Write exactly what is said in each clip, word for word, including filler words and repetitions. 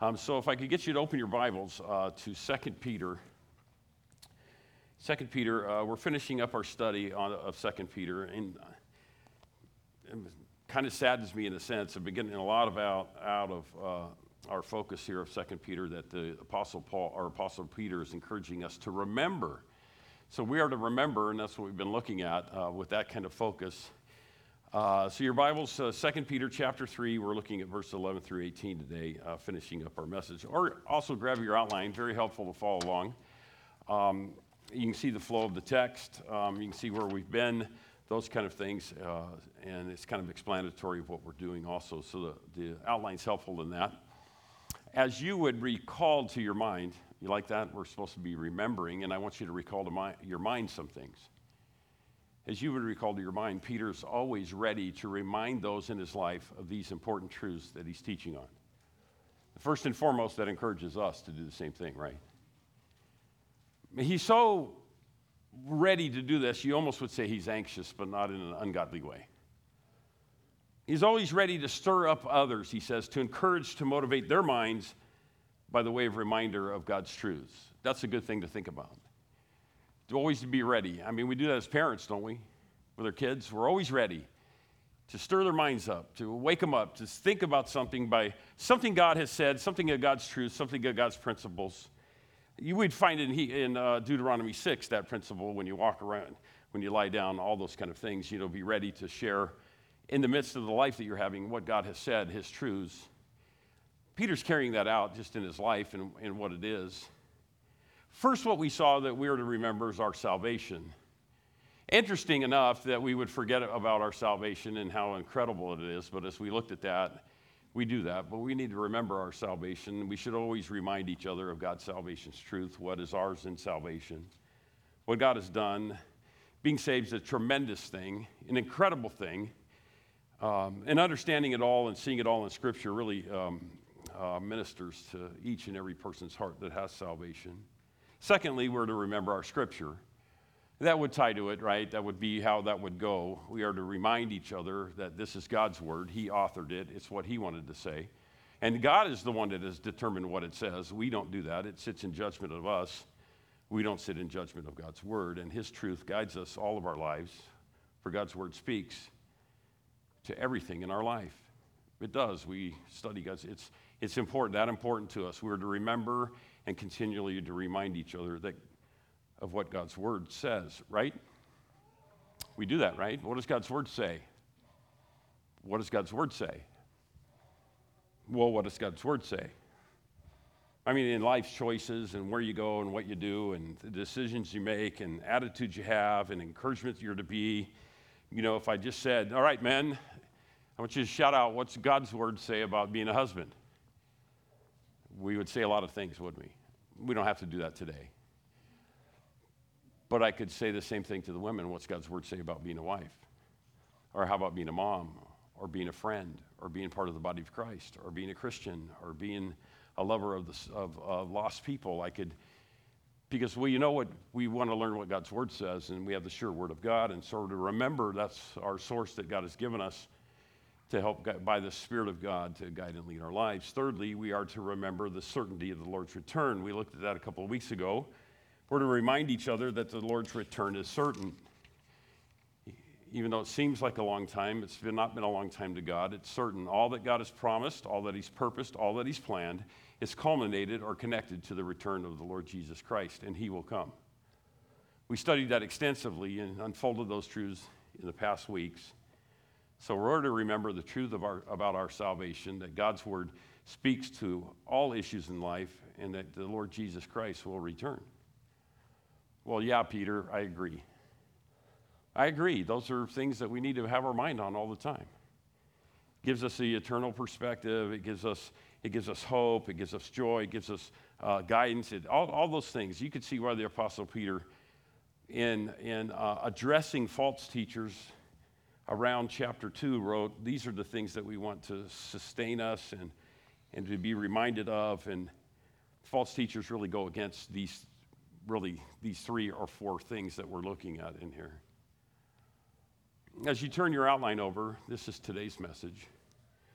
Um, so if I could get you to open your Bibles uh, to Second Peter. Second Peter, uh, we're finishing up our study on, of Second Peter, and it kind of saddens me in a sense. I've been getting a lot about out of uh, our focus here of Second Peter that the Apostle Paul or Apostle Peter is encouraging us to remember. So we are to remember, and that's what we've been looking at uh, with that kind of focus. Uh, so your Bible's uh, Second Peter chapter three, we're looking at verse eleven through eighteen today, uh, finishing up our message. Or also grab your outline, very helpful to follow along. Um, you can see the flow of the text, um, you can see where we've been, those kind of things, uh, and it's kind of explanatory of what we're doing also, so the, the outline's helpful in that. As you would recall to your mind, you like that? We're supposed to be remembering, and I want you to recall to my, your mind some things. As you would recall to your mind, Peter's always ready to remind those in his life of these important truths that he's teaching on. First and foremost, that encourages us to do the same thing, right? He's so ready to do this, you almost would say he's anxious, but not in an ungodly way. He's always ready to stir up others, he says, to encourage, to motivate their minds by the way of reminder of God's truths. That's a good thing to think about. To always be ready. I mean, we do that as parents, don't we? With our kids, we're always ready to stir their minds up, to wake them up, to think about something by something God has said, something of God's truth, something of God's principles. You would find in, in uh, Deuteronomy six that principle when you walk around, when you lie down, all those kind of things. You know, be ready to share in the midst of the life that you're having what God has said, His truths. Peter's carrying that out just in his life and, and what it is. First, what we saw that we are to remember is our salvation. Interesting enough that we would forget about our salvation and how incredible it is, but as we looked at that, we do that, but we need to remember our salvation. We should always remind each other of God's salvation's truth, what is ours in salvation, what God has done. Being saved is a tremendous thing, an incredible thing, um, and understanding it all and seeing it all in Scripture really um, uh, ministers to each and every person's heart that has salvation. Secondly, we're to remember our Scripture. That would tie to it, right? That would be how that would go. We are to remind each other that this is God's Word. He authored it. It's what He wanted to say. And God is the one that has determined what it says. We don't do that. It sits in judgment of us. We don't sit in judgment of God's Word. And His truth guides us all of our lives, for God's Word speaks to everything in our life. It does. We study God's. It's, it's important, that important to us. We're to remember and continually to remind each other that of what God's Word says, right? We do that, right? What does God's Word say? What does God's Word say? Well, what does God's Word say? I mean, in life's choices and where you go and what you do and the decisions you make and attitudes you have and encouragement you're to be, you know, if I just said, all right, men, I want you to shout out, what's God's Word say about being a husband? We would say a lot of things, wouldn't we? We don't have to do that today. But I could say the same thing to the women. What's God's Word say about being a wife? Or how about being a mom? Or being a friend? Or being part of the body of Christ? Or being a Christian? Or being a lover of, the, of uh, lost people? I could, because well, you know what? We want to learn what God's Word says, and we have the sure Word of God, and so to remember that's our source that God has given us to help by the Spirit of God to guide and lead our lives. Thirdly, we are to remember the certainty of the Lord's return. We looked at that a couple of weeks ago. We're to remind each other that the Lord's return is certain. Even though it seems like a long time, it's been, not been a long time to God. It's certain. All that God has promised, all that He's purposed, all that He's planned is culminated or connected to the return of the Lord Jesus Christ, and He will come. We studied that extensively and unfolded those truths in the past weeks. So we're to remember the truth of our, about our salvation, that God's Word speaks to all issues in life, and that the Lord Jesus Christ will return. Well, yeah, Peter, I agree. I agree. Those are things that we need to have our mind on all the time. It gives us the eternal perspective. It gives us, it gives us hope. It gives us joy. It gives us uh, guidance. It, all, all those things. You could see why the Apostle Peter, in, in uh, addressing false teachers around chapter two, wrote, these are the things that we want to sustain us and, and to be reminded of. And false teachers really go against these really these three or four things that we're looking at in here. As you turn your outline over, this is today's message.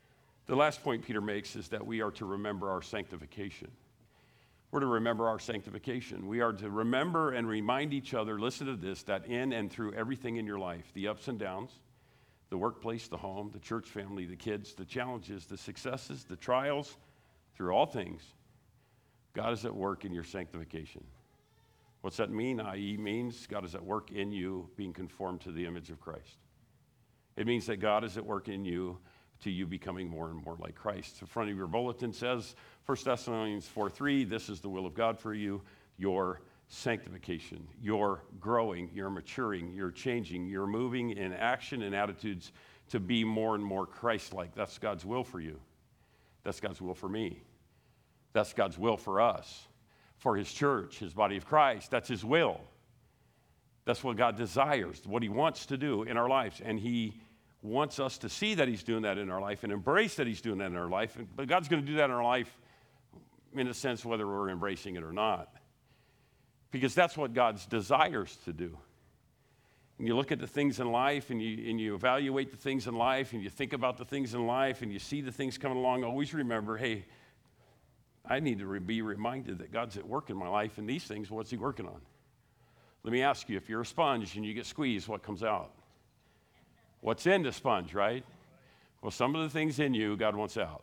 The last point Peter makes is that we are to remember our sanctification. We're to remember our sanctification. We are to remember and remind each other, listen to this, that in and through everything in your life, the ups and downs, the workplace, the home, the church family, the kids, the challenges, the successes, the trials, through all things, God is at work in your sanctification. What's that mean? that is means God is at work in you being conformed to the image of Christ. It means that God is at work in you to you becoming more and more like Christ. The front of your bulletin says, First Thessalonians four three, this is the will of God for you, your sanctification. You're growing, you're maturing, you're changing, you're moving in action and attitudes to be more and more Christ-like. That's God's will for you. That's God's will for me. That's God's will for us, for his church, his body of Christ. That's his will. That's what God desires, what he wants to do in our lives. And he wants us to see that he's doing that in our life and embrace that he's doing that in our life. But God's going to do that in our life in a sense whether we're embracing it or not. Because that's what God's desires to do. And you look at the things in life and you, and you evaluate the things in life and you think about the things in life and you see the things coming along, always remember, hey, I need to re- be reminded that God's at work in my life and these things, what's he working on? Let me ask you, if you're a sponge and you get squeezed, what comes out? What's in the sponge, right? Well, some of the things in you, God wants out.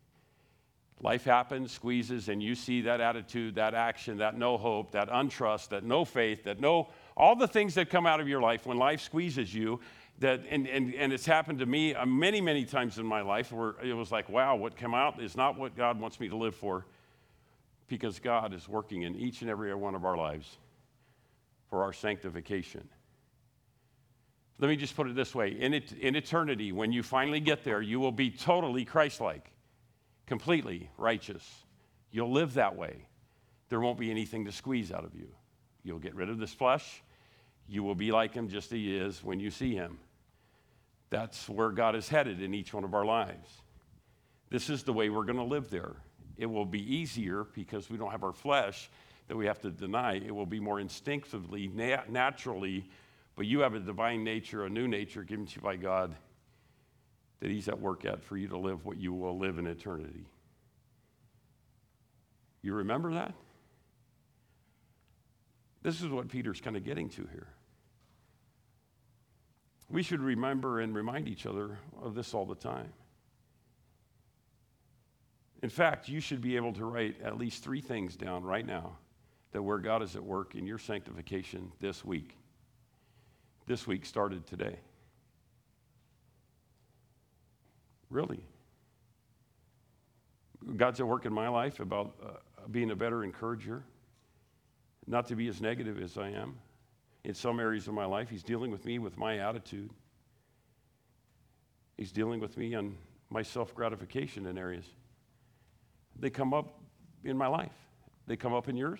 Life happens, squeezes, and you see that attitude, that action, that no hope, that untrust, that no faith, that no, all the things that come out of your life when life squeezes you, that, and, and, and it's happened to me uh, many, many times in my life where it was like, wow, what came out is not what God wants me to live for, because God is working in each and every one of our lives for our sanctification. Let me just put it this way. In, it, in eternity, when you finally get there, you will be totally Christ-like, completely righteous. You'll live that way. There won't be anything to squeeze out of you. You'll get rid of this flesh. You will be like him just as he is when you see him. That's where God is headed in each one of our lives. This is the way we're going to live there. It will be easier because we don't have our flesh that we have to deny. It will be more instinctively, nat- naturally, but you have a divine nature, a new nature given to you by God that he's at work at for you to live what you will live in eternity. You remember that? This is what Peter's kind of getting to here. We should remember and remind each other of this all the time. In fact, you should be able to write at least three things down right now that where God is at work in your sanctification this week. This week started today. Really. God's at work in my life about uh, being a better encourager, not to be as negative as I am. In some areas of my life, he's dealing with me with my attitude. He's dealing with me on my self-gratification in areas. They come up in my life. They come up in yours.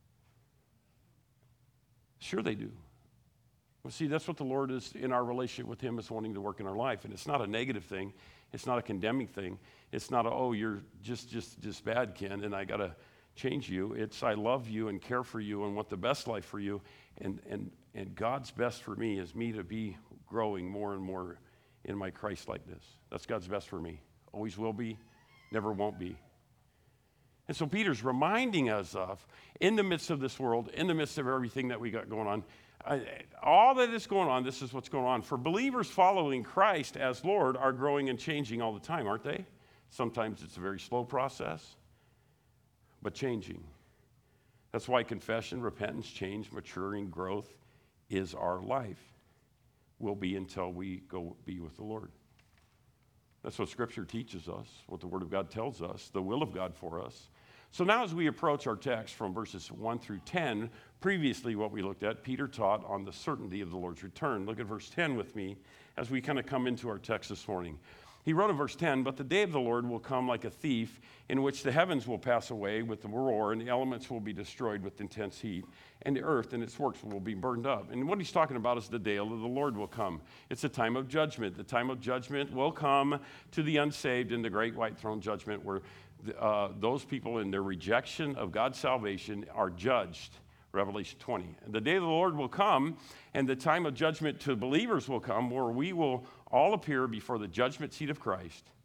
Sure they do. Well, see, that's what the Lord is in our relationship with him is wanting to work in our life. And it's not a negative thing. It's not a condemning thing. It's not a, oh, you're just, just, just bad, Ken, and I got to change you. It's I love you and care for you and want the best life for you. And, and, and God's best for me is me to be growing more and more in my Christ-likeness. That's God's best for me. Always will be, never won't be. And so Peter's reminding us of, in the midst of this world, in the midst of everything that we got going on, I, all that is going on, this is what's going on. For believers following Christ as Lord are growing and changing all the time, aren't they? Sometimes it's a very slow process, but changing. That's why confession, repentance, change, maturing, growth is our life. Will be until we go be with the Lord. That's what Scripture teaches us, what the Word of God tells us, the will of God for us. So now as we approach our text from verses one through ten, previously what we looked at, Peter taught on the certainty of the Lord's return. Look at verse ten with me as we kind of come into our text this morning. He wrote in verse ten, "But the day of the Lord will come like a thief, in which the heavens will pass away with the roar, and the elements will be destroyed with intense heat, and the earth and its works will be burned up." And what he's talking about is the day of the Lord will come. It's a time of judgment. The time of judgment will come to the unsaved in the great white throne judgment, where uh, those people in their rejection of God's salvation are judged. Revelation twenty. And the day of the Lord will come, and the time of judgment to believers will come, where we will all appear before the judgment seat of Christ,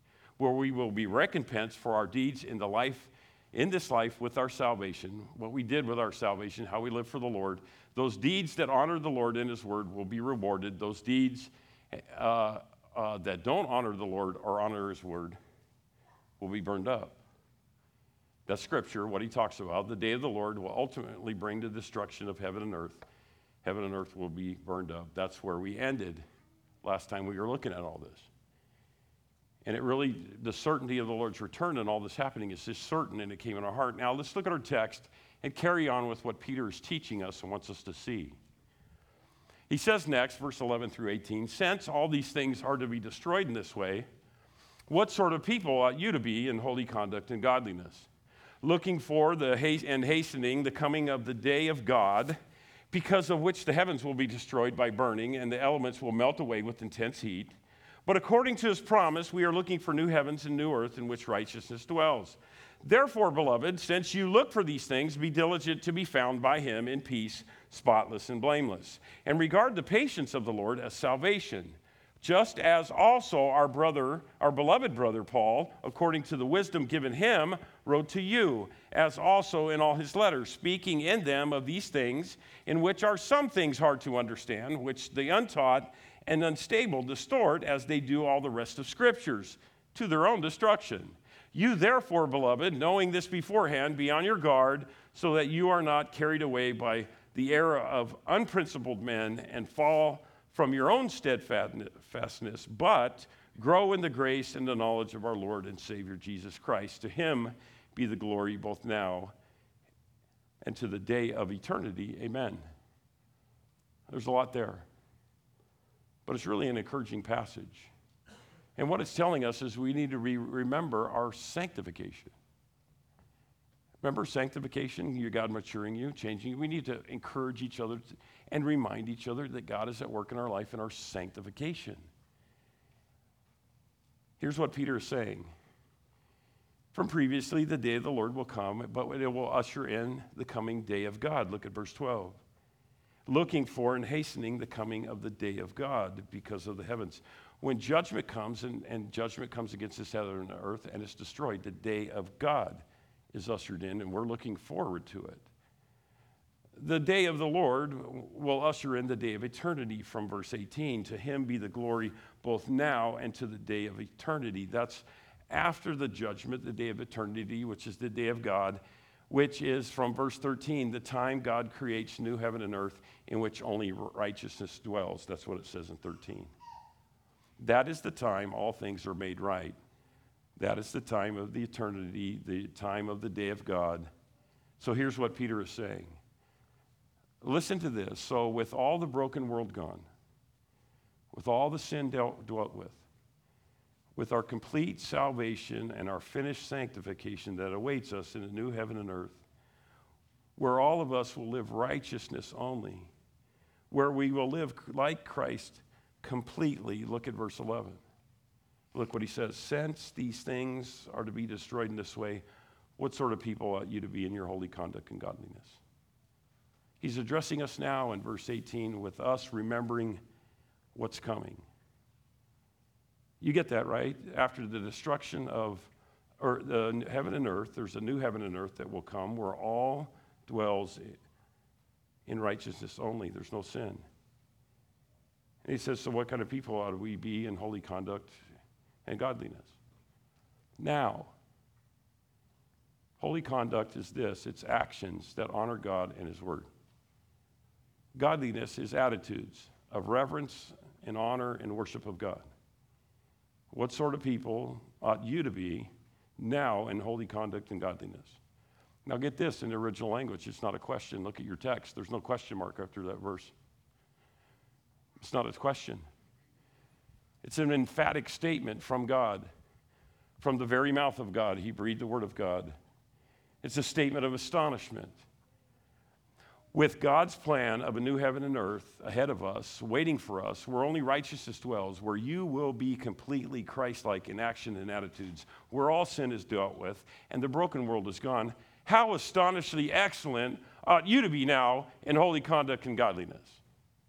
where we will be recompensed for our deeds in the life, in this life with our salvation, what we did with our salvation, how we live for the Lord. Those deeds that honor the Lord and his word will be rewarded. Those deeds uh, uh, that don't honor the Lord or honor his word will be burned up. That's scripture, what he talks about. The day of the Lord will ultimately bring the destruction of heaven and earth. Heaven and earth will be burned up. That's where we ended last time we were looking at all this. And it really, the certainty of the Lord's return and all this happening is just certain, and it came in our heart. Now let's look at our text and carry on with what Peter is teaching us and wants us to see. He says next, verse eleven through eighteen, since all these things are to be destroyed in this way, what sort of people ought you to be in holy conduct and godliness, looking for the haste and hastening the coming of the day of God, because of which the heavens will be destroyed by burning, and the elements will melt away with intense heat. But according to his promise, we are looking for new heavens and new earth in which righteousness dwells. Therefore, beloved, since you look for these things, be diligent to be found by him in peace, spotless and blameless, and regard the patience of the Lord as salvation, just as also our brother, our beloved brother Paul, according to the wisdom given him, wrote to you, as also in all his letters, speaking in them of these things, in which are some things hard to understand, which the untaught and unstable distort, as they do all the rest of scriptures, to their own destruction. You therefore, beloved, knowing this beforehand, be on your guard, so that you are not carried away by the error of unprincipled men and fall from your own steadfastness, but grow in the grace and the knowledge of our Lord and Savior Jesus Christ. To him be the glory both now and to the day of eternity. Amen. There's a lot there, but it's really an encouraging passage. And what it's telling us is we need to re- remember our sanctification. Remember sanctification, your God maturing you, changing you. We need to encourage each other to, and remind each other that God is at work in our life in our sanctification. Here's what Peter is saying. From previously, the day of the Lord will come, but it will usher in the coming day of God. Look at verse twelve. Looking for and hastening the coming of the day of God because of the heavens. When judgment comes, and, and judgment comes against this heaven and earth, and it's destroyed, the day of God is ushered in, and we're looking forward to it. The day of the Lord will usher in the day of eternity from verse eighteen. To him be the glory both now and to the day of eternity. That's after the judgment, the day of eternity, which is the day of God, which is from verse thirteen, the time God creates new heaven and earth in which only righteousness dwells. That's what it says in thirteen. That is the time all things are made right. That is the time of the eternity, the time of the day of God. So here's what Peter is saying. Listen to this. So with all the broken world gone, with all the sin dealt, dwelt with, with our complete salvation and our finished sanctification that awaits us in a new heaven and earth, where all of us will live righteousness only, where we will live like Christ completely. Look at verse eleven. Look what he says. Since these things are to be destroyed in this way, what sort of people ought you to be in your holy conduct and godliness? He's addressing us now in verse eighteen with us remembering what's coming. You get that, right? After the destruction of or the heaven and earth, there's a new heaven and earth that will come where all dwells in righteousness only. There's no sin. And he says, so what kind of people ought we be in holy conduct and godliness? Now, holy conduct is this. It's actions that honor God and his word. Godliness is attitudes of reverence and honor and worship of God. What sort of people ought you to be now in holy conduct and godliness? Now get this in the original language. It's not a question. Look at your text. There's no question mark after that verse. It's not a question. It's an emphatic statement from God. From the very mouth of God, he breathed the word of God. It's a statement of astonishment. With God's plan of a new heaven and earth ahead of us, waiting for us, where only righteousness dwells, where you will be completely Christ-like in action and attitudes, where all sin is dealt with and the broken world is gone, how astonishingly excellent ought you to be now in holy conduct and godliness?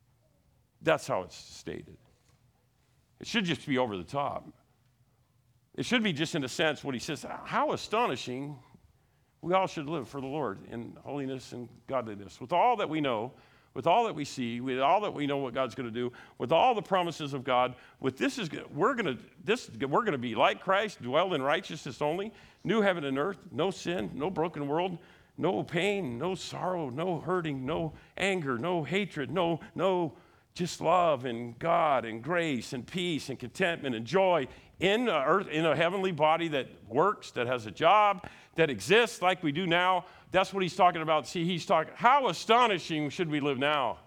That's how it's stated. It should just be over the top. It should be just in a sense what he says, how astonishing we all should live for the Lord in holiness and godliness. With all that we know, with all that we see, with all that we know what God's going to do, with all the promises of God, with this is we're going to this we're going to be like Christ, dwell in righteousness only, new heaven and earth, no sin, no broken world, no pain, no sorrow, no hurting, no anger, no hatred, no no just love and God and grace and peace and contentment and joy in a earth, in a heavenly body that works, that has a job, that exists like we do now. That's what he's talking about. See, he's talking, how astonishing should we live now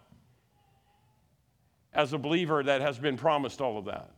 as a believer that has been promised all of that?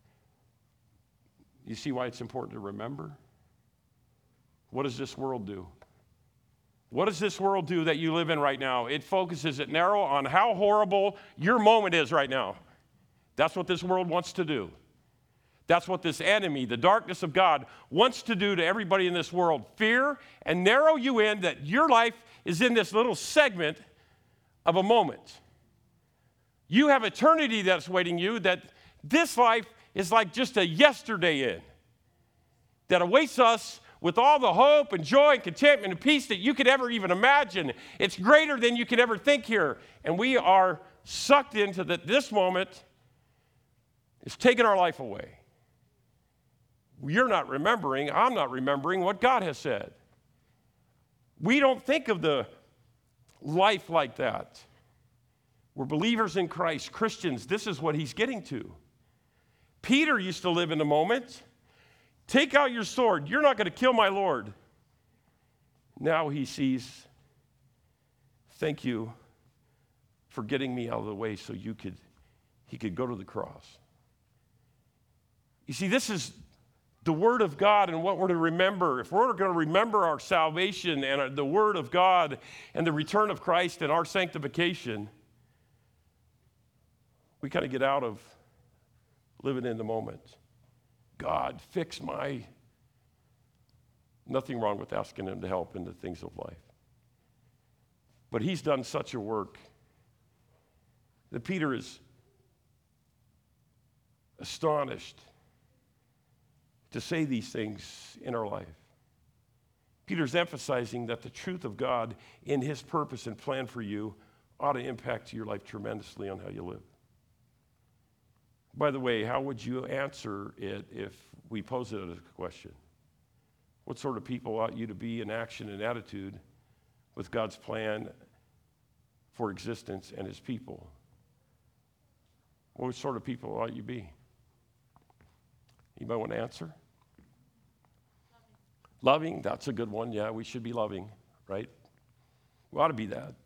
You see why it's important to remember? What does this world do? What does this world do that you live in right now? It focuses it narrow on how horrible your moment is right now. That's what this world wants to do. That's what this enemy, the darkness of God, wants to do to everybody in this world. Fear and narrow you in that your life is in this little segment of a moment. You have eternity that's waiting you, that this life is like just a yesterday in, that awaits us with all the hope and joy and contentment and peace that you could ever even imagine. It's greater than you could ever think here. And we are sucked into that this moment is taking our life away. You're not remembering, I'm not remembering what God has said. We don't think of the life like that. We're believers in Christ, Christians. This is what he's getting to. Peter used to live in the moment. Take out your sword. You're not going to kill my Lord. Now he sees, thank you for getting me out of the way so you could, he could go to the cross. You see, this is the Word of God and what we're to remember. If we're going to remember our salvation and the Word of God and the return of Christ and our sanctification, we kind of get out of living in the moment. God, fix my... Nothing wrong with asking him to help in the things of life. But he's done such a work that Peter is astonished to say these things in our life. Peter's emphasizing that the truth of God in his purpose and plan for you ought to impact your life tremendously on how you live. By the way, how would you answer it if we pose it as a question? What sort of people ought you to be in action and attitude with God's plan for existence and his people? What sort of people ought you be? Anybody want to answer? Loving. Loving, that's a good one. Yeah, we should be loving, right? We ought to be that.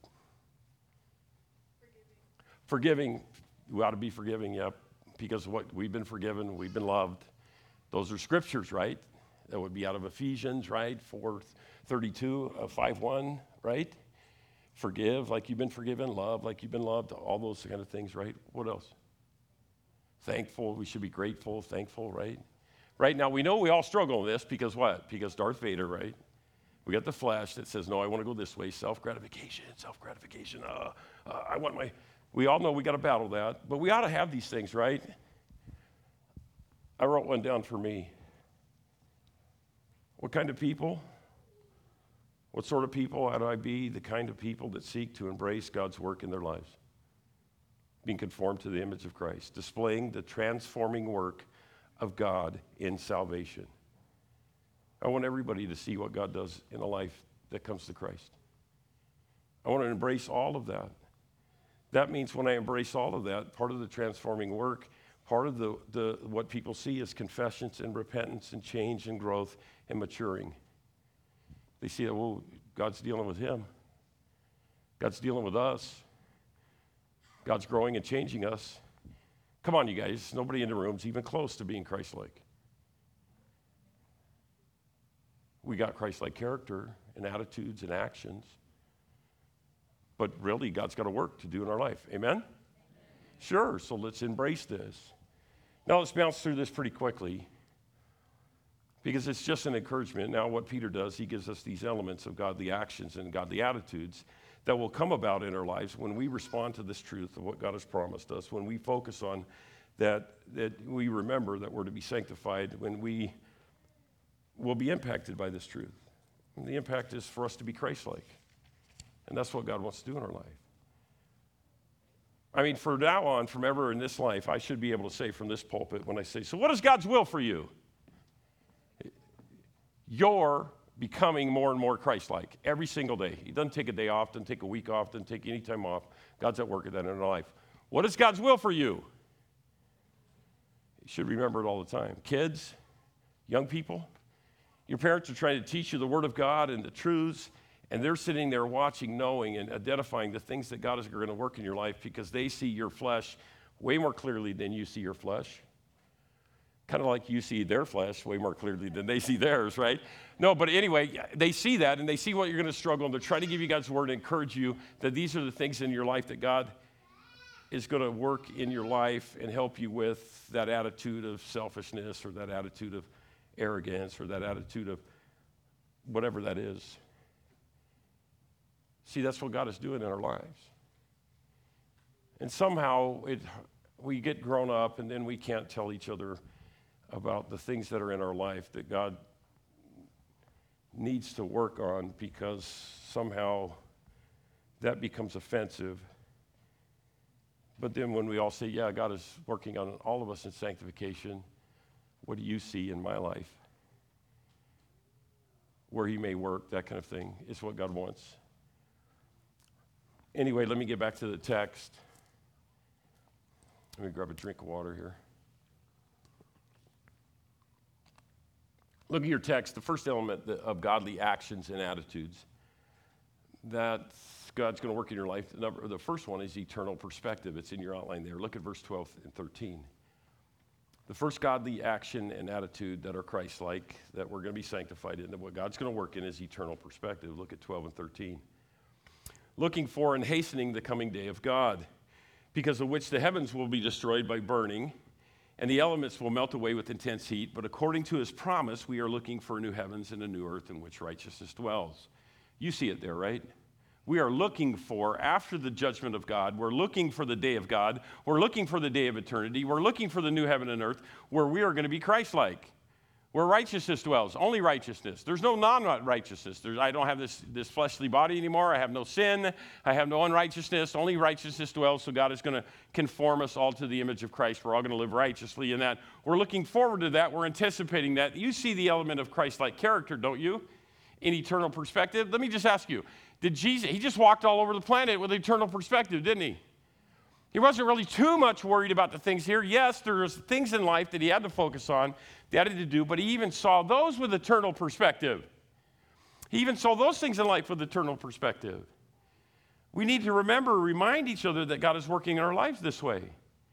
Forgiving. Forgiving. We ought to be forgiving, yep. Because what we've been forgiven, we've been loved. Those are scriptures, right? That would be out of Ephesians, right? four thirty-two, uh, five one, right? Forgive like you've been forgiven, love like you've been loved, all those kind of things, right? What else? Thankful, we should be grateful, thankful, right? Right now, we know we all struggle with this because what? Because Darth Vader, right? We got the flesh that says, no, I want to go this way, self-gratification, self-gratification. Uh, uh, I want my... We all know we got to battle that, but we ought to have these things, right? I wrote one down for me. What kind of people? What sort of people ought I be? The kind of people that seek to embrace God's work in their lives, being conformed to the image of Christ, displaying the transforming work of God in salvation. I want everybody to see what God does in a life that comes to Christ. I want to embrace all of that. That means when I embrace all of that, part of the transforming work, part of the, the what people see is confessions and repentance and change and growth and maturing. They see that, well, God's dealing with him. God's dealing with us. God's growing and changing us. Come on, you guys. Nobody in the room is even close to being Christ-like. We got Christ-like character and attitudes and actions. But really, God's got a work to do in our life. Amen? Amen? Sure, so let's embrace this. Now let's bounce through this pretty quickly because it's just an encouragement. Now what Peter does, he gives us these elements of godly actions and godly attitudes that will come about in our lives when we respond to this truth of what God has promised us, when we focus on that, that we remember that we're to be sanctified, when we will be impacted by this truth. And the impact is for us to be Christ-like. And that's what God wants to do in our life. I mean, from now on, from ever in this life, I should be able to say from this pulpit when I say, so what is God's will for you? You're becoming more and more Christ-like every single day. He doesn't take a day off, doesn't take a week off, doesn't take any time off. God's at work at that in our life. What is God's will for you? You should remember it all the time. Kids, young people, your parents are trying to teach you the Word of God and the truths, and they're sitting there watching, knowing, and identifying the things that God is going to work in your life because they see your flesh way more clearly than you see your flesh. Kind of like you see their flesh way more clearly than they see theirs, right? No, but anyway, they see that, and they see what you're going to struggle, and they're trying to give you God's Word and encourage you that these are the things in your life that God is going to work in your life and help you with that attitude of selfishness or that attitude of arrogance or that attitude of whatever that is. See, that's what God is doing in our lives. And somehow it, we get grown up and then we can't tell each other about the things that are in our life that God needs to work on because somehow that becomes offensive. But then when we all say, yeah, God is working on all of us in sanctification, what do you see in my life? Where he may work, that kind of thing, is what God wants. Anyway, let me get back to the text. Let me grab a drink of water here. Look at your text, the first element of godly actions and attitudes that God's going to work in your life. The, number, the first one is eternal perspective. It's in your outline there. Look at verse twelve and thirteen. The first godly action and attitude that are Christ-like, that we're going to be sanctified in, that what God's going to work in is eternal perspective. Look at twelve and thirteen. Looking for and hastening the coming day of God, because of which the heavens will be destroyed by burning, and the elements will melt away with intense heat. But according to his promise, we are looking for a new heavens and a new earth in which righteousness dwells. You see it there, right? We are looking for, after the judgment of God, we're looking for the day of God. We're looking for the day of eternity. We're looking for the new heaven and earth where we are going to be Christ-like, where righteousness dwells, only righteousness. There's no non-righteousness. There's, I don't have this, this fleshly body anymore. I have no sin. I have no unrighteousness. Only righteousness dwells, so God is going to conform us all to the image of Christ. We're all going to live righteously in that. We're looking forward to that. We're anticipating that. You see the element of Christ-like character, don't you, in eternal perspective? Let me just ask you, did Jesus, he just walked all over the planet with eternal perspective, didn't he? He wasn't really too much worried about the things here. Yes, there's things in life that he had to focus on, that he had to do, but he even saw those with eternal perspective. He even saw those things in life with eternal perspective. We need to remember, remind each other that God is working in our lives this way.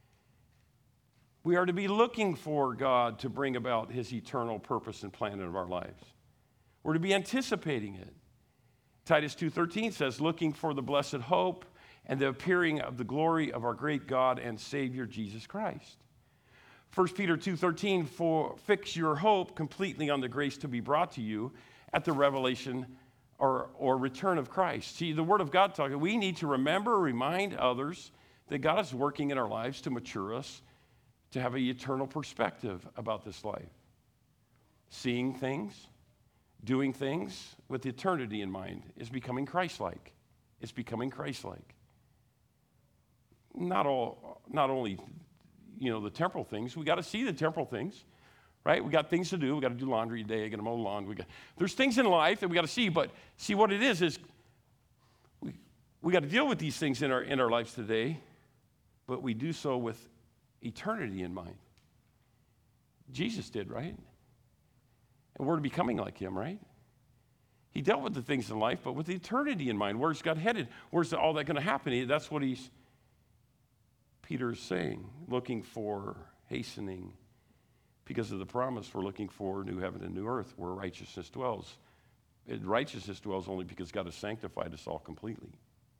We are to be looking for God to bring about his eternal purpose and plan in our lives. We're to be anticipating it. Titus two thirteen says, looking for the blessed hope and the appearing of the glory of our great God and Savior, Jesus Christ. First Peter two thirteen, for fix your hope completely on the grace to be brought to you at the revelation or, or return of Christ. See, the Word of God talking, we need to remember, remind others that God is working in our lives to mature us, to have an eternal perspective about this life. Seeing things, doing things with eternity in mind is becoming Christ-like. It's becoming Christ-like. Not all, not only, you know, the temporal things. We got to see the temporal things, right? We got things to do. We got to do laundry today. I got to mow the lawn. We got, there's things in life that we got to see, but see what it is is we, we got to deal with these things in our in our lives today, but we do so with eternity in mind. Jesus did, right? And we're becoming like him, right? He dealt with the things in life, but with eternity in mind. Where's God headed? Where's all that going to happen? That's what he's, Peter's saying, looking for, hastening. Because of the promise, we're looking for new heaven and new earth where righteousness dwells. It, righteousness dwells only because God has sanctified us all completely.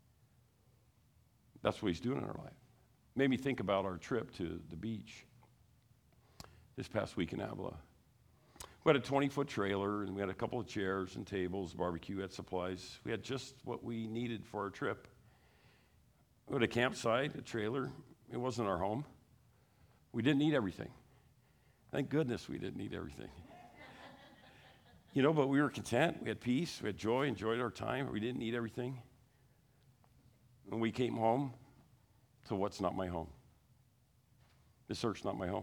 That's what he's doing in our life. Made me think about our trip to the beach this past week in Avila. We had a twenty-foot trailer, and we had a couple of chairs and tables, barbecue, we had supplies. We had just what we needed for our trip. We had a campsite, a trailer. It wasn't our home. We didn't need everything. Thank goodness we didn't need everything. You know, but we were content. We had peace. We had joy, enjoyed our time. We didn't need everything. And we came home to what's not my home. This earth's not my home.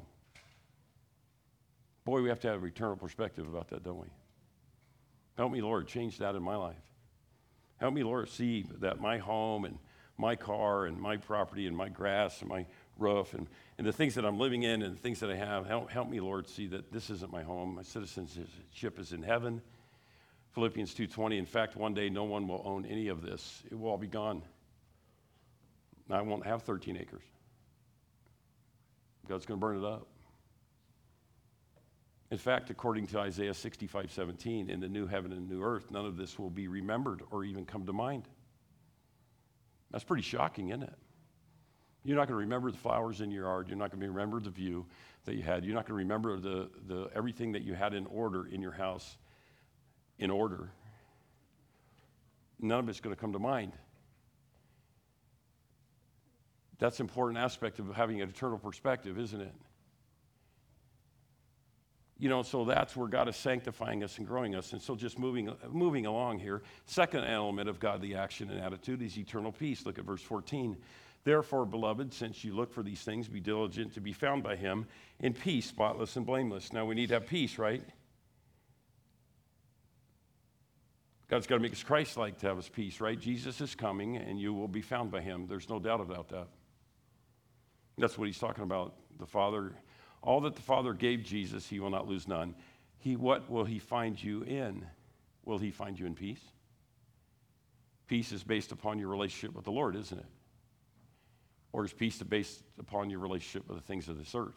Boy, we have to have an eternal perspective about that, don't we? Help me, Lord, change that in my life. Help me, Lord, see that my home and my car and my property and my grass and my roof and, and the things that I'm living in and the things that I have, help, help me, Lord, see that this isn't my home. My citizenship is in heaven. Philippians two twenty, in fact, one day no one will own any of this. It will all be gone. I won't have thirteen acres. God's going to burn it up. In fact, according to Isaiah sixty-five seventeen, in the new heaven and new earth, none of this will be remembered or even come to mind. That's pretty shocking, isn't it? You're not going to remember the flowers in your yard. You're not going to remember the view that you had. You're not going to remember the, the, everything that you had in order in your house in order. None of it's going to come to mind. That's an important aspect of having an eternal perspective, isn't it? You know, so that's where God is sanctifying us and growing us. And so just moving, moving along here, second element of godly action and attitude is eternal peace. Look at verse fourteen. Therefore, beloved, since you look for these things, be diligent to be found by him in peace, spotless and blameless. Now, we need to have peace, right? God's got to make us Christ-like to have us peace, right? Jesus is coming, and you will be found by him. There's no doubt about that. That's what he's talking about. The Father, all that the Father gave Jesus, he will not lose none. He, what will he find you in? Will he find you in peace? Peace is based upon your relationship with the Lord, isn't it? Or is peace based upon your relationship with the things of this earth?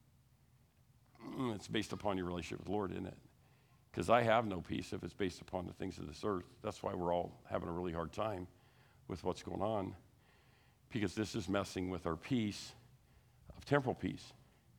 It's based upon your relationship with the Lord, isn't it? Because I have no peace if it's based upon the things of this earth. That's why we're all having a really hard time with what's going on. Because this is messing with our peace of temporal peace.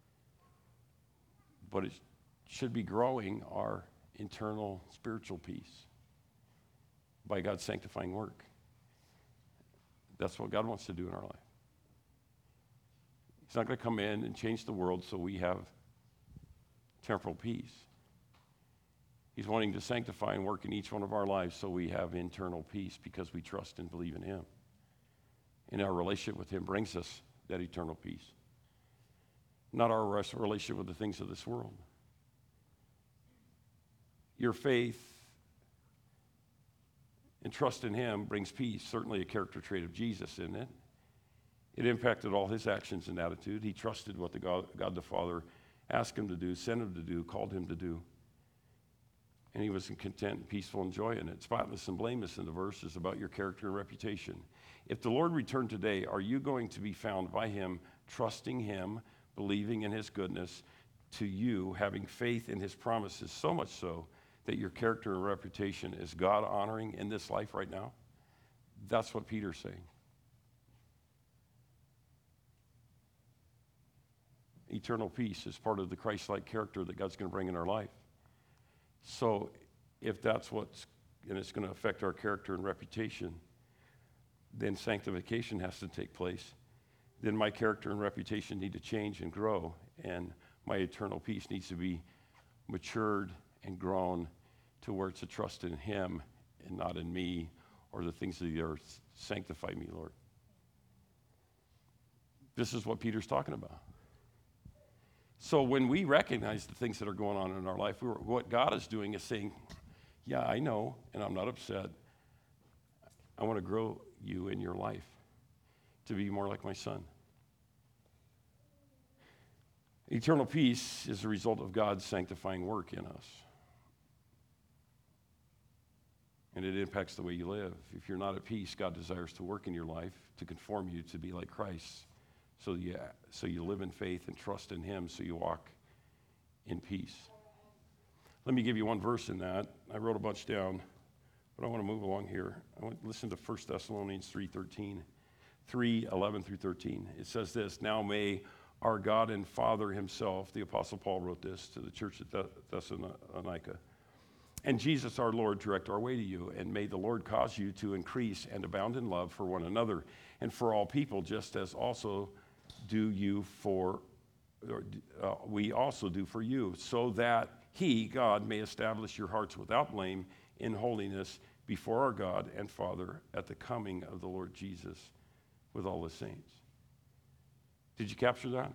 But it should be growing our internal spiritual peace by God's sanctifying work. That's what God wants to do in our life. He's not going to come in and change the world so we have temporal peace. He's wanting to sanctify and work in each one of our lives so we have internal peace because we trust and believe in him. And our relationship with him brings us that eternal peace. Not our relationship with the things of this world. Your faith and trust in him brings peace, certainly a character trait of Jesus, isn't it? It impacted all his actions and attitude. He trusted what the God, God the Father asked him to do, sent him to do, called him to do. And he was content, peaceful, and joy in it. Spotless and blameless in the verse is about your character and reputation. If the Lord returned today, are you going to be found by him, trusting him, believing in his goodness, to you, having faith in his promises, so much so that your character and reputation is God-honoring in this life right now? That's what Peter's saying. Eternal peace is part of the Christ-like character that God's going to bring in our life. So if that's what's, and it's going to affect our character and reputation, then sanctification has to take place. Then my character and reputation need to change and grow, and my eternal peace needs to be matured and grown to where it's a trust in him and not in me or the things of the earth. Sanctify me, Lord. This is what Peter's talking about. So when we recognize the things that are going on in our life, we're, what God is doing is saying, yeah, I know, and I'm not upset. I want to grow you in your life to be more like my son. Eternal peace is the result of God's sanctifying work in us. And it impacts the way you live. If you're not at peace, God desires to work in your life to conform you to be like Christ. So you, so you live in faith and trust in him, so you walk in peace. Let me give you one verse in that. I wrote a bunch down, but I want to move along here. I want to listen to First Thessalonians three thirteen, three eleven through thirteen. It says this, now may our God and Father himself, the Apostle Paul wrote this to the church at Thessalonica, and Jesus our Lord direct our way to you, and may the Lord cause you to increase and abound in love for one another and for all people, just as also do you for, or, uh, we also do for you, so that he, God, may establish your hearts without blame in holiness before our God and Father at the coming of the Lord Jesus with all the saints. Did you capture that?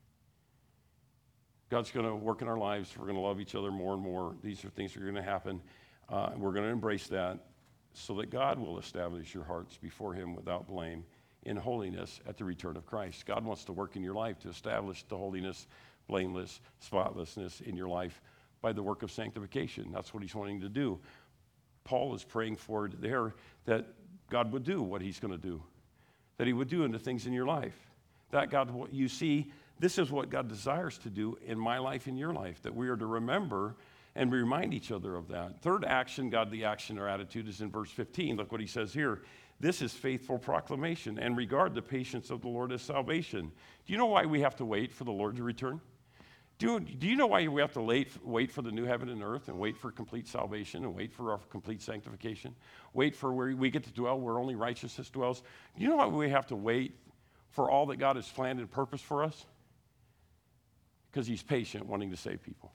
God's going to work in our lives. We're going to love each other more and more. These are things that are going to happen. Uh, and we're going to embrace that so that God will establish your hearts before him without blame in holiness at the return of Christ. God wants to work in your life to establish the holiness, blameless, spotlessness in your life by the work of sanctification. That's what he's wanting to do. Paul is praying for there that God would do what he's going to do, that he would do into things in your life. That God, what you see, this is what God desires to do in my life, in your life, that we are to remember and remind each other of that. Third action, godly action or attitude, is in verse fifteen. Look what he says here. This is faithful proclamation and regard the patience of the Lord as salvation. Do you know why we have to wait for the Lord to return? Do, do you know why we have to wait, wait for the new heaven and earth and wait for complete salvation and wait for our complete sanctification? Wait for where we get to dwell, where only righteousness dwells? Do you know why we have to wait for all that God has planned and purposed for us? Because he's patient, wanting to save people.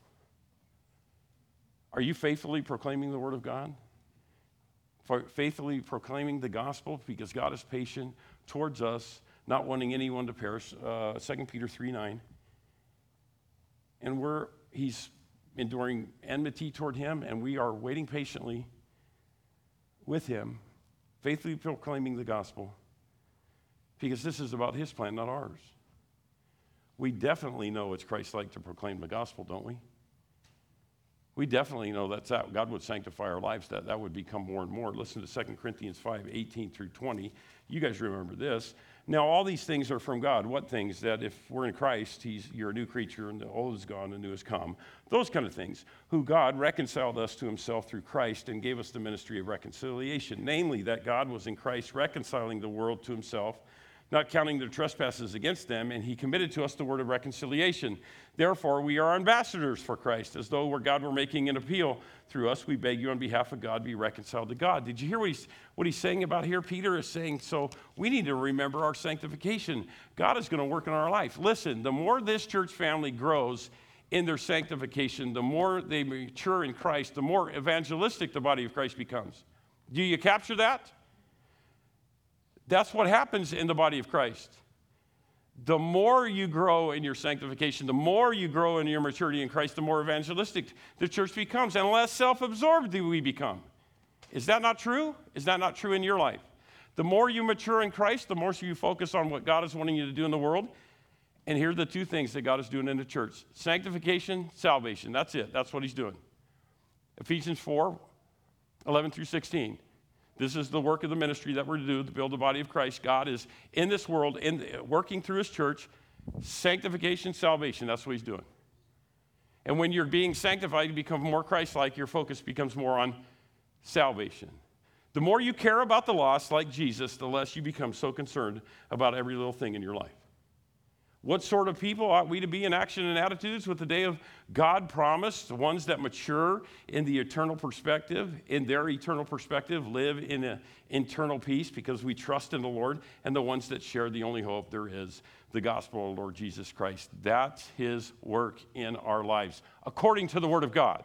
Are you faithfully proclaiming the word of God? For faithfully proclaiming the gospel, because God is patient towards us, not wanting anyone to perish. Uh, Second Peter three nine. And we're, he's enduring enmity toward him, and we are waiting patiently with him, faithfully proclaiming the gospel, because this is about his plan, not ours. We definitely know it's Christ-like to proclaim the gospel, don't we? We definitely know that's that God would sanctify our lives, that that would become more and more. Listen to Second Corinthians five eighteen through twenty. You guys remember this. Now, all these things are from God. What things? That if we're in Christ, he's, you're a new creature, and the old is gone, and the new has come. Those kind of things. Who God reconciled us to himself through Christ and gave us the ministry of reconciliation. Namely, that God was in Christ reconciling the world to himself, not counting their trespasses against them, and he committed to us the word of reconciliation. Therefore, we are ambassadors for Christ, as though God were making an appeal through us. We beg you on behalf of God, be reconciled to God. Did you hear what he's, what he's saying about here? Peter is saying, so we need to remember our sanctification. God is going to work in our life. Listen, the more this church family grows in their sanctification, the more they mature in Christ, the more evangelistic the body of Christ becomes. Do you capture that? That's what happens in the body of Christ. The more you grow in your sanctification, the more you grow in your maturity in Christ, the more evangelistic the church becomes, and less self-absorbed do we become. Is that not true? Is that not true in your life? The more you mature in Christ, the more you focus on what God is wanting you to do in the world. And here are the two things that God is doing in the church. Sanctification, salvation. That's it. That's what he's doing. Ephesians four, eleven through sixteen. This is the work of the ministry that we're to do to build the body of Christ. God is in this world, in, working through his church, sanctification, salvation. That's what he's doing. And when you're being sanctified, you become more Christ-like. Your focus becomes more on salvation. The more you care about the lost, like Jesus, the less you become so concerned about every little thing in your life. What sort of people ought we to be in action and attitudes with the day of God promised? The ones that mature in the eternal perspective, in their eternal perspective, live in an internal peace because we trust in the Lord, and the ones that share the only hope there is, the gospel of the Lord Jesus Christ. That's his work in our lives, according to the word of God.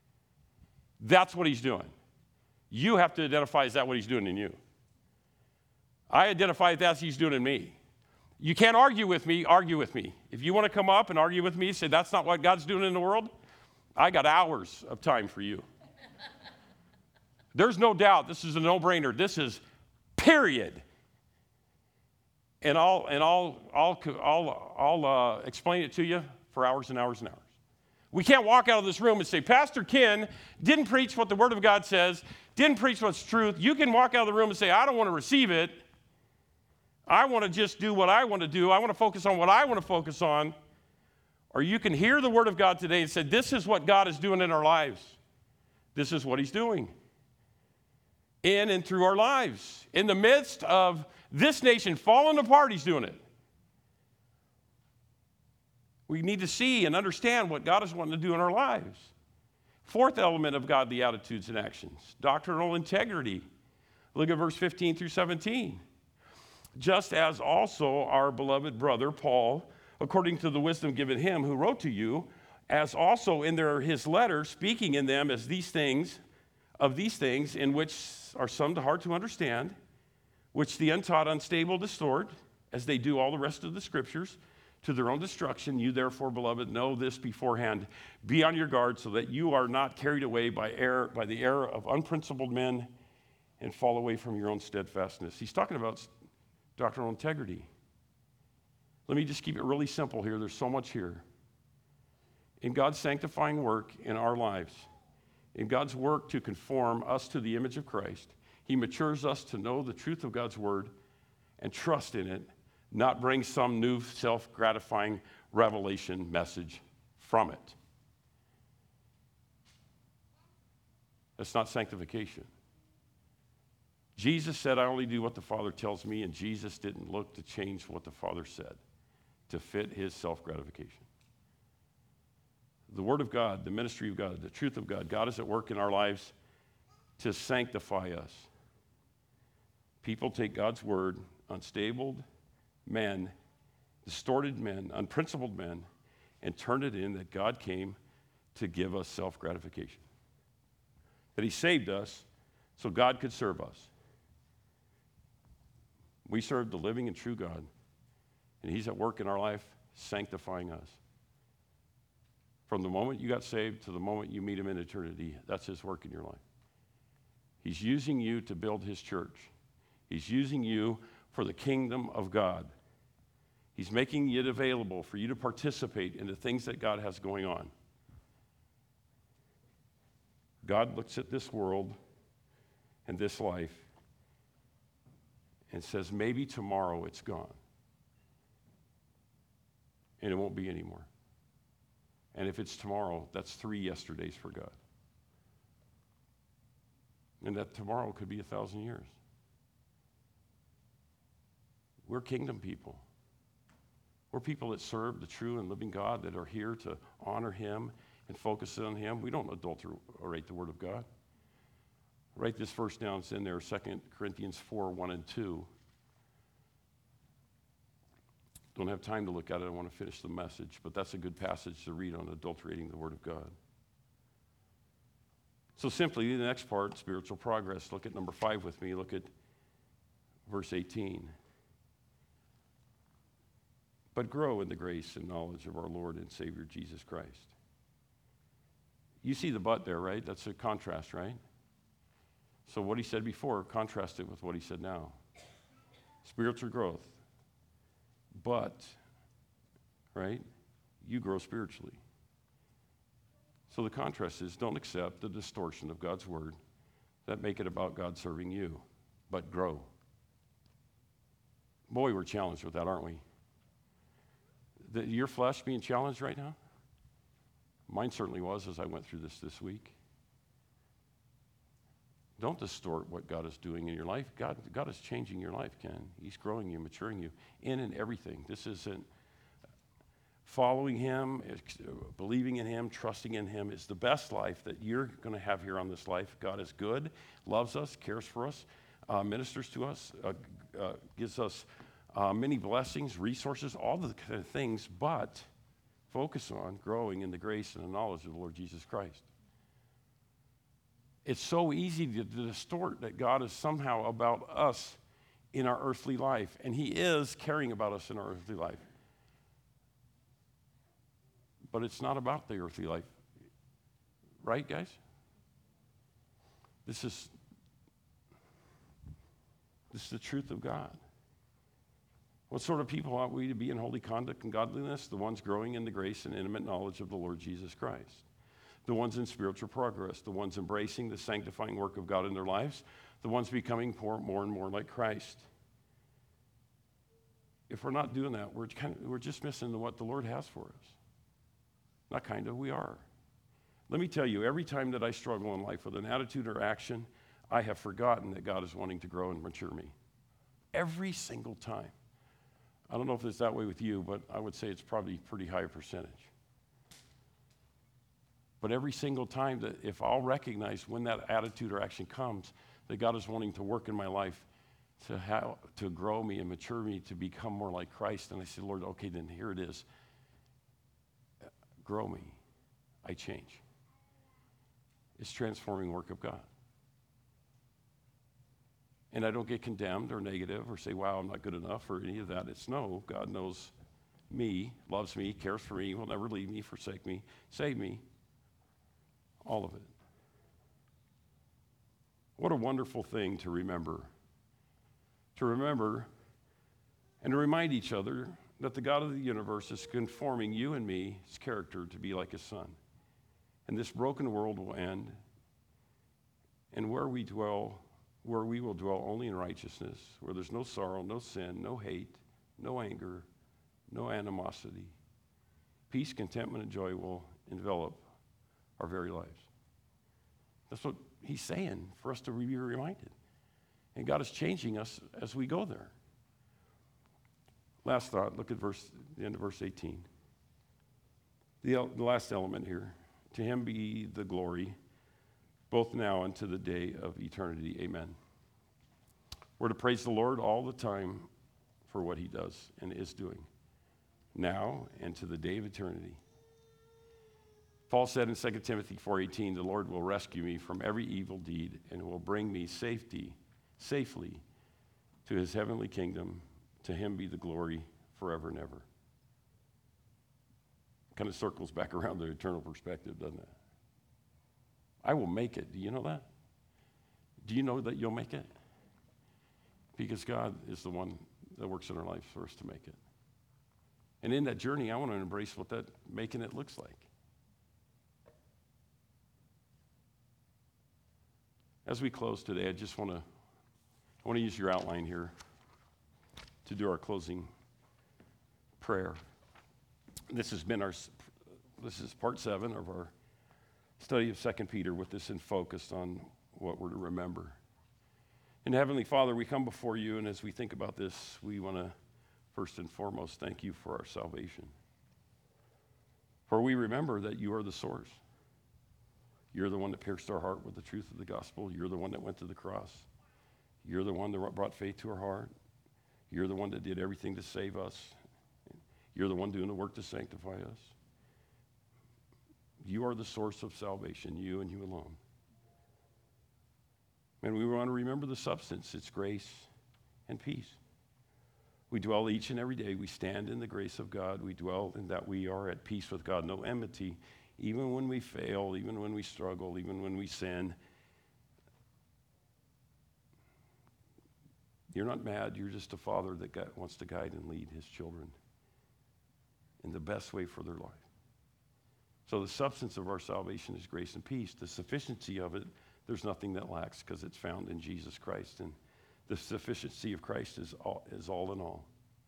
That's what he's doing. You have to identify, is that what he's doing in you? I identify that's what he's doing in me. You can't argue with me, argue with me. If you want to come up and argue with me, say that's not what God's doing in the world, I got hours of time for you. There's no doubt this is a no-brainer. This is period. And I'll, and I'll, I'll, I'll, I'll uh, explain it to you for hours and hours and hours. We can't walk out of this room and say, Pastor Ken didn't preach what the Word of God says, didn't preach what's truth. You can walk out of the room and say, I don't want to receive it. I want to just do what I want to do. I want to focus on what I want to focus on. Or you can hear the word of God today and say, this is what God is doing in our lives. This is what he's doing in and through our lives. In the midst of this nation falling apart, he's doing it. We need to see and understand what God is wanting to do in our lives. Fourth element of godly attitudes and actions, doctrinal integrity. Look at verse fifteen through seventeen. Just as also our beloved brother Paul, according to the wisdom given him who wrote to you, as also in their, his letter, speaking in them as these things, of these things, in which are some hard to understand, which the untaught, unstable distort, as they do all the rest of the scriptures, to their own destruction. You therefore, beloved, know this beforehand. Be on your guard so that you are not carried away by error, by the error of unprincipled men and fall away from your own steadfastness. He's talking about doctrinal integrity. Let me just keep it really simple here. There's so much here. In God's sanctifying work in our lives, in God's work to conform us to the image of Christ, he matures us to know the truth of God's word and trust in it, not bring some new self-gratifying revelation message from it. That's not sanctification. Jesus said, I only do what the Father tells me, and Jesus didn't look to change what the Father said to fit his self-gratification. The Word of God, the ministry of God, the truth of God, God is at work in our lives to sanctify us. People take God's Word, unstable men, distorted men, unprincipled men, and turn it in that God came to give us self-gratification. That he saved us so God could serve us. We serve the living and true God, and he's at work in our life sanctifying us. From the moment you got saved to the moment you meet him in eternity, that's his work in your life. He's using you to build his church. He's using you for the kingdom of God. He's making it available for you to participate in the things that God has going on. God looks at this world and this life and says, maybe tomorrow it's gone. And it won't be anymore. And if it's tomorrow, that's three yesterdays for God. And that tomorrow could be a thousand years. We're kingdom people. We're people that serve the true and living God, that are here to honor him and focus on him. We don't adulterate the word of God. Write this verse down. It's in there, Second Corinthians four, one and two. Don't have time to look at it. I want to finish the message, but that's a good passage to read on adulterating the word of God. So simply, the next part, spiritual progress. Look at number five with me. Look at verse eighteen. But grow in the grace and knowledge of our Lord and Savior Jesus Christ. You see the but there, right? That's a contrast, right? So what he said before, contrast it with what he said now. Spiritual growth. But, right, you grow spiritually. So the contrast is, don't accept the distortion of God's word that make it about God serving you, but grow. Boy, we're challenged with that, aren't we? The, your flesh being challenged right now? Mine certainly was as I went through this this week. Don't distort what God is doing in your life. God, God is changing your life, Ken. He's growing you, maturing you in and everything. This isn't following him, believing in him, trusting in him is the best life that you're going to have here on this life. God is good, loves us, cares for us, uh, ministers to us, uh, uh, gives us uh, many blessings, resources, all the kind of things, but focus on growing in the grace and the knowledge of the Lord Jesus Christ. It's so easy to, to distort that God is somehow about us in our earthly life, and he is caring about us in our earthly life. But it's not about the earthly life. Right, guys? This is, this is the truth of God. What sort of people ought we to be in holy conduct and godliness? The ones growing in the grace and intimate knowledge of the Lord Jesus Christ. The ones in spiritual progress, the ones embracing the sanctifying work of God in their lives, the ones becoming more, more and more like Christ. If we're not doing that, we're, kind of, we're just missing what the Lord has for us. Not kind of, we are. Let me tell you, every time that I struggle in life with an attitude or action, I have forgotten that God is wanting to grow and mature me. Every single time. I don't know if it's that way with you, but I would say it's probably a pretty high percentage. But every single time that if I'll recognize when that attitude or action comes, that God is wanting to work in my life to how, to grow me and mature me to become more like Christ. And I say, Lord, okay, then here it is. Grow me. I change. It's transforming work of God. And I don't get condemned or negative or say, wow, I'm not good enough or any of that. It's no, God knows me, loves me, cares for me, will never leave me, forsake me, save me. All of it. What a wonderful thing to remember. To remember and to remind each other that the God of the universe is conforming you and me, his character, to be like his son. And this broken world will end. And where we dwell, where we will dwell only in righteousness, where there's no sorrow, no sin, no hate, no anger, no animosity. Peace, contentment, and joy will envelop our very lives. That's what he's saying for us to be reminded. And God is changing us as we go there. Last thought, look at verse, the end of verse eighteen. The, the last element here. To him be the glory, both now and to the day of eternity. Amen. We're to praise the Lord all the time for what he does and is doing, now and to the day of eternity. Paul said in Second Timothy four eighteen, the Lord will rescue me from every evil deed and will bring me safety, safely to his heavenly kingdom. To him be the glory forever and ever. Kind of circles back around the eternal perspective, doesn't it? I will make it. Do you know that? Do you know that you'll make it? Because God is the one that works in our lives for us to make it. And in that journey, I want to embrace what that making it looks like. As we close today, I just want to I want to use your outline here to do our closing prayer. This has been our, this is part seven of our study of Second Peter with this in focus on what we're to remember. And Heavenly Father, we come before you, and as we think about this, we want to first and foremost thank you for our salvation. For we remember that you are the source. You're the one that pierced our heart with the truth of the gospel. You're the one that went to the cross. You're the one that brought faith to our heart. You're the one that did everything to save us. You're the one doing the work to sanctify us. You are the source of salvation, you and you alone. And we want to remember the substance. It's grace and peace. We dwell each and every day. We stand in the grace of God. We dwell in that we are at peace with God. No enmity, even when we fail, even when we struggle, even when we sin. You're not mad. You're just a father that wants to guide and lead his children in the best way for their life. So the substance of our salvation is grace and peace. The sufficiency of it, there's nothing that lacks because it's found in Jesus Christ. And the sufficiency of Christ is all, is all in all.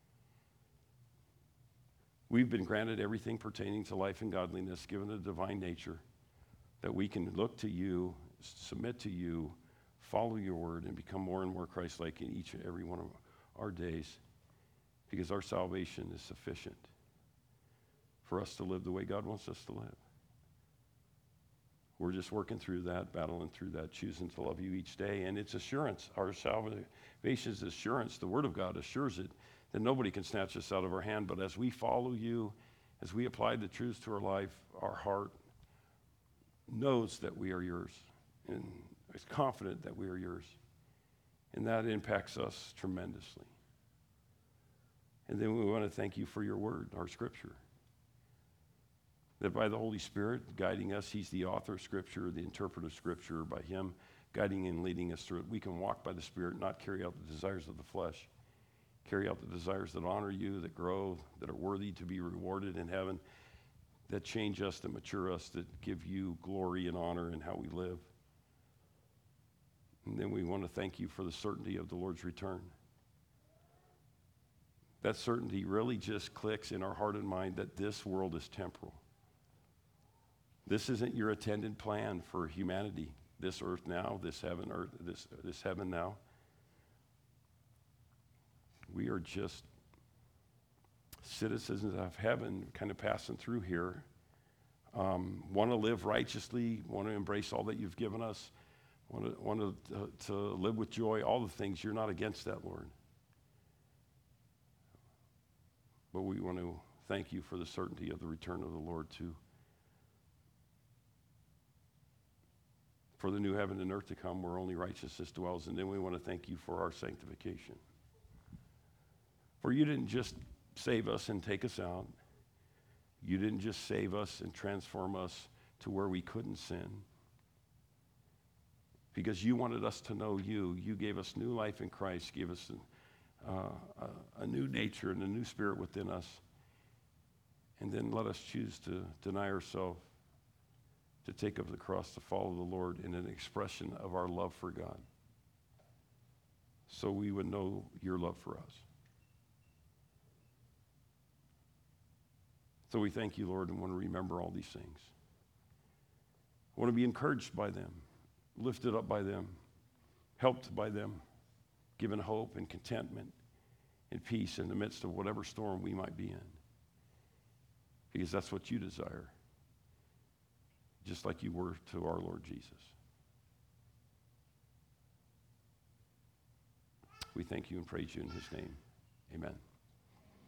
We've been granted everything pertaining to life and godliness, given a divine nature, that we can look to you, submit to you, follow your word, and become more and more Christ-like in each and every one of our days, because our salvation is sufficient for us to live the way God wants us to live. We're just working through that, battling through that, choosing to love you each day, and it's assurance. Our salvation is assurance. The word of God assures it, that nobody can snatch us out of our hand, but as we follow you, as we apply the truths to our life, our heart knows that we are yours, and is confident that we are yours. And that impacts us tremendously. And then we want to thank you for your word, our scripture. That by the Holy Spirit guiding us, he's the author of scripture, the interpreter of scripture, by him guiding and leading us through it, we can walk by the Spirit, not carry out the desires of the flesh, carry out the desires that honor you, that grow, that are worthy to be rewarded in heaven, that change us, that mature us, that give you glory and honor in how we live. And then we want to thank you for the certainty of the Lord's return. That certainty really just clicks in our heart and mind that this world is temporal. This isn't your intended plan for humanity, this earth now, this heaven, earth, this, this heaven now. We are just citizens of heaven, kind of passing through here. Um, want to live righteously, want to embrace all that you've given us, want to, want to, uh, to live with joy, all the things. You're not against that, Lord. But we want to thank you for the certainty of the return of the Lord to for the new heaven and earth to come where only righteousness dwells. And then we want to thank you for our sanctification. For you didn't just save us and take us out. You didn't just save us and transform us to where we couldn't sin. Because you wanted us to know you. You gave us new life in Christ, gave us a, uh, a, a new nature and a new spirit within us. And then let us choose to deny ourselves, to take up the cross, to follow the Lord in an expression of our love for God. So we would know your love for us. So we thank you, Lord, and want to remember all these things. I want to be encouraged by them, lifted up by them, helped by them, given hope and contentment and peace in the midst of whatever storm we might be in. Because that's what you desire, just like you were to our Lord Jesus. We thank you and praise you in his name. Amen.